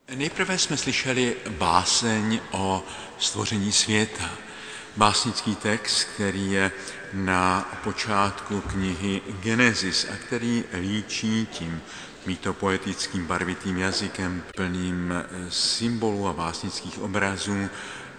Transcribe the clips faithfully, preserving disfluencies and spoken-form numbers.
Nejprve jsme slyšeli báseň o stvoření světa. Básnický text, který je na počátku knihy Genesis a který líčí tím mýtopoetickým barvitým jazykem plným symbolů a básnických obrazů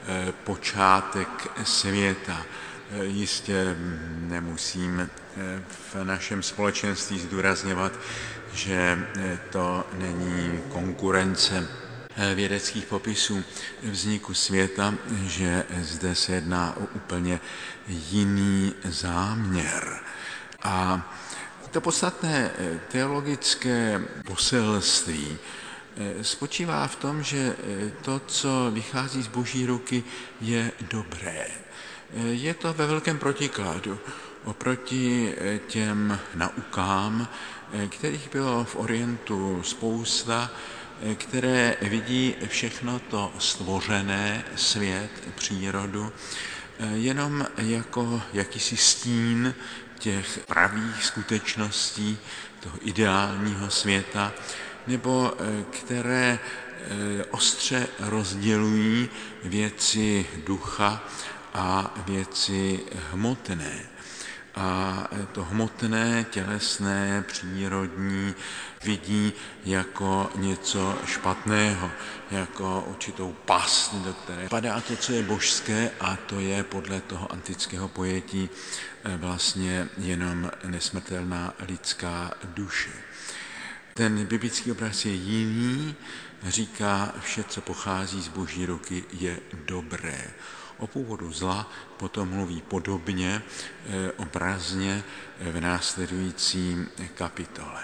počátek světa. Jistě nemusím v našem společenství zdůrazňovat, že to není konkurence vědeckých popisů vzniku světa, že zde se jedná o úplně jiný záměr. A to podstatné teologické poselství spočívá v tom, že to, co vychází z Boží ruky, je dobré. Je to ve velkém protikladu oproti těm naukám, kterých bylo v Orientu spousta, které vidí všechno to stvořené, svět, přírodu, jenom jako jakýsi stín těch pravých skutečností, toho ideálního světa, nebo které ostře rozdělují věci ducha a věci hmotné. A to hmotné, tělesné, přírodní vidí jako něco špatného, jako určitou past, do které padá to, co je božské, a to je podle toho antického pojetí vlastně jenom nesmrtelná lidská duše. Ten biblický obraz je jiný, říká, vše, co pochází z Boží ruky, je dobré. O původu zla potom mluví podobně, obrazně v následující kapitole.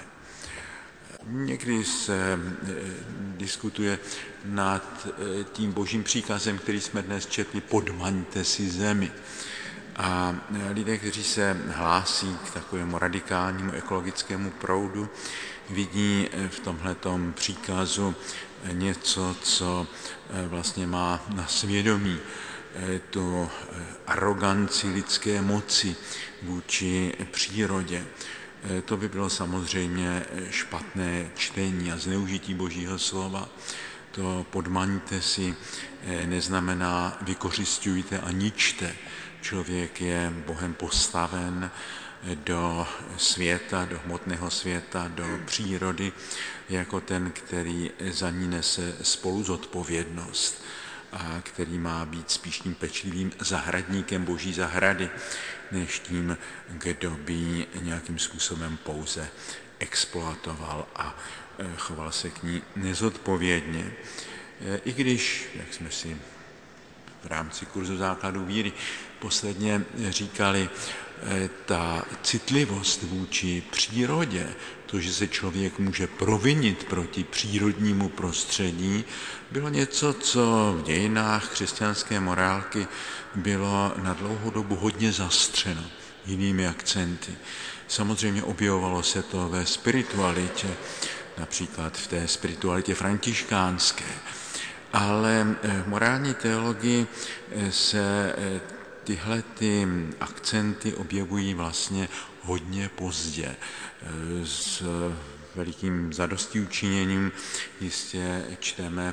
Někdy se diskutuje nad tím božím příkazem, který jsme dnes četli, podmaňte si zemi. A lidé, kteří se hlásí k takovému radikálnímu ekologickému proudu, vidí v tomhletom příkazu něco, co vlastně má na svědomí tu aroganci lidské moci vůči přírodě. To by bylo samozřejmě špatné čtení a zneužití Božího slova. To podmaňte si neznamená vykořisťujte a ničte. Člověk je Bohem postaven do světa, do hmotného světa, do přírody, jako ten, který za ní nese spolu zodpovědnost a který má být spíš tím pečlivým zahradníkem Boží zahrady, než tím, kdo by ji nějakým způsobem pouze exploatoval a choval se k ní nezodpovědně. I když, jak jsme si v rámci kurzu základů víry posledně říkali, ta citlivost vůči přírodě, to, že se člověk může provinit proti přírodnímu prostředí, bylo něco, co v dějinách křesťanské morálky bylo na dlouhou dobu hodně zastřeno jinými akcenty. Samozřejmě objevovalo se to ve spiritualitě, například v té spiritualitě františkánské, ale v morální teologii se tyhle ty akcenty objevují vlastně hodně pozdě. S velikým zadostiučiněním jistě čteme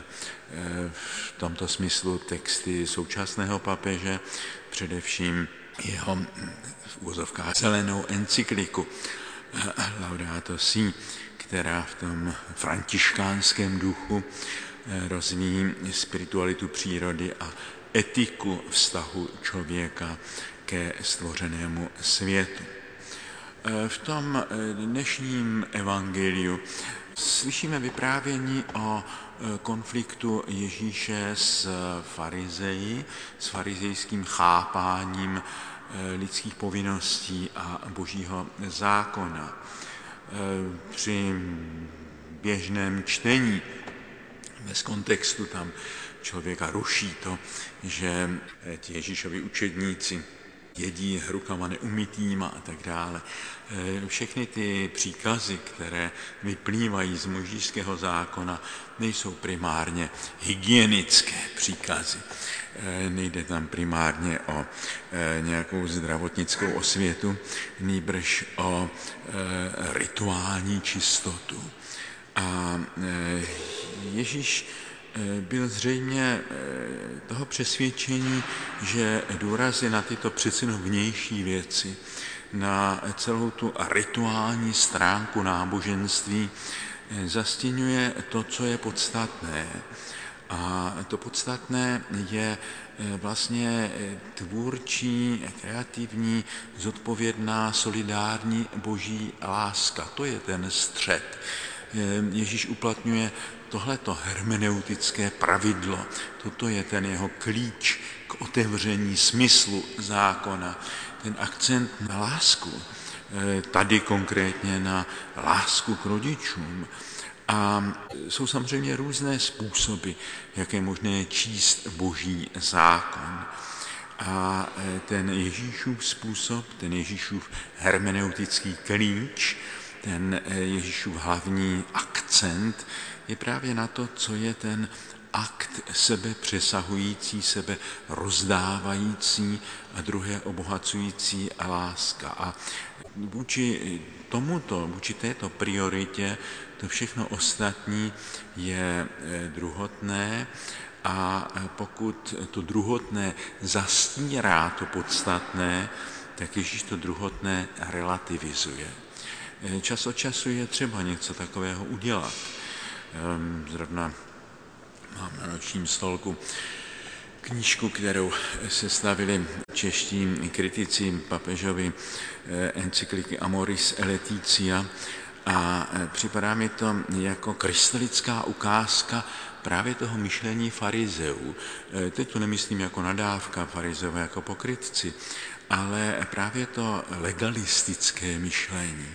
v tomto smyslu texty současného papeže, především jeho v uvozovkách zelenou encykliku Laudato Si, která v tom františkánském duchu rozvíjí spiritualitu přírody a etiku vztahu člověka ke stvořenému světu. V tom dnešním evangeliu slyšíme vyprávění o konfliktu Ježíše s farizeji, s farizejským chápáním lidských povinností a božího zákona. Při běžném čtení bez kontextu tam člověka ruší to, že ti Ježíšovi učedníci jedí rukama neumytýma a tak dále. Všechny ty příkazy, které vyplývají z mojžíšského zákona, nejsou primárně hygienické příkazy. Nejde tam primárně o nějakou zdravotnickou osvětu, nýbrž o rituální čistotu. A Ježíš byl zřejmě toho přesvědčení, že důrazy na tyto přeci vnější věci, na celou tu rituální stránku náboženství zastěňuje to, co je podstatné. A to podstatné je vlastně tvůrčí, kreativní, zodpovědná, solidární boží láska. To je ten střed. Ježíš uplatňuje tohleto hermeneutické pravidlo. Toto je ten jeho klíč k otevření smyslu zákona. Ten akcent na lásku. Tady konkrétně na lásku k rodičům. A jsou samozřejmě různé způsoby, jak je možné číst boží zákon. A ten Ježíšův způsob, ten Ježíšův hermeneutický klíč, ten Ježíšův hlavní akcent je právě na to, co je ten akt sebe přesahující, sebe rozdávající a druhé obohacující láska. A vůči tomuto, vůči této prioritě, to všechno ostatní je druhotné a pokud to druhotné zastírá to podstatné, tak Ježíš to druhotné relativizuje. Čas od času je třeba něco takového udělat. Zrovna mám na nočním stolku knížku, kterou sestavili čeští kritici papežovi encykliky Amoris Laetitia a připadá mi to jako krystalická ukázka právě toho myšlení farizeů. Teď to nemyslím jako nadávka farizeové, jako pokrytci, ale právě to legalistické myšlení.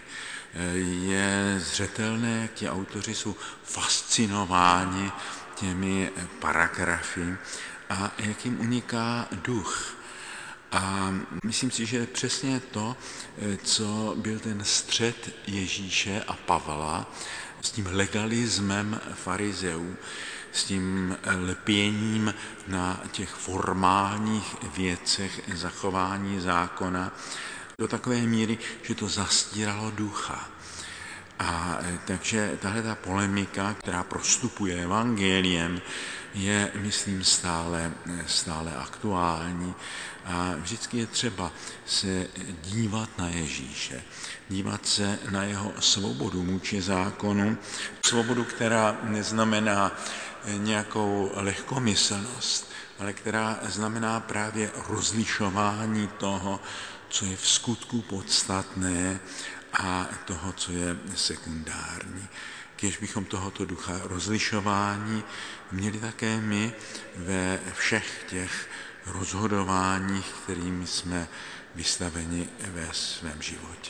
Je zřetelné, jak ti autoři jsou fascinováni těmi paragrafy a jak jim uniká duch. A myslím si, že přesně to, co byl ten střed Ježíše a Pavla s tím legalismem farizeů, s tím lpěním na těch formálních věcech zachování zákona, do takové míry, že to zastíralo ducha. A takže tahle ta polemika, která prostupuje evangeliem, je, myslím, stále, stále aktuální. A vždycky je třeba se dívat na Ježíše, dívat se na jeho svobodu vůči zákonu, svobodu, která neznamená nějakou lehkomyslnost, ale která znamená právě rozlišování toho, co je v skutku podstatné a toho, co je sekundární. Kéž bychom tohoto ducha rozlišování měli také my ve všech těch rozhodováních, kterými jsme vystaveni ve svém životě.